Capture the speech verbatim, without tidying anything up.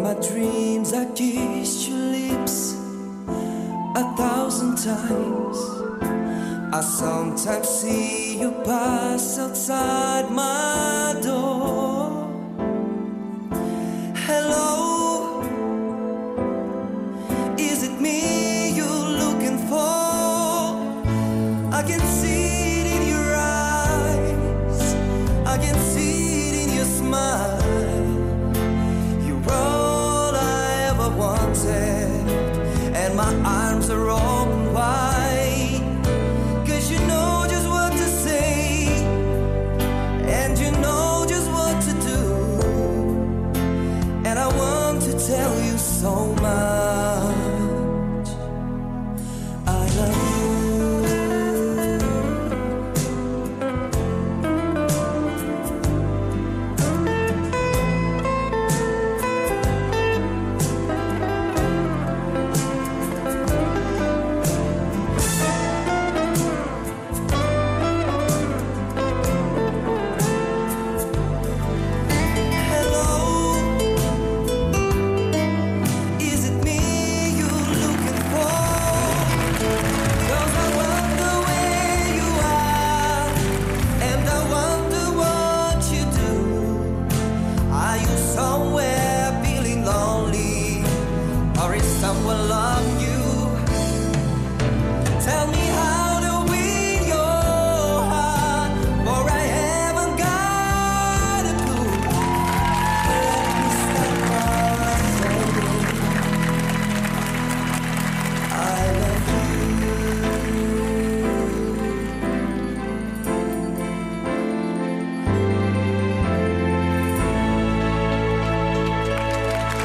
my dreams I kissed your lips a thousand times. I sometimes see you pass outside my door. Hello, is it me you're looking for? I can see it in your eyes, I can see it in your smile. You're all I ever wanted, and my arms are open wide. Cause you know just what to say, and you know just what to do. And I want to tell you so much.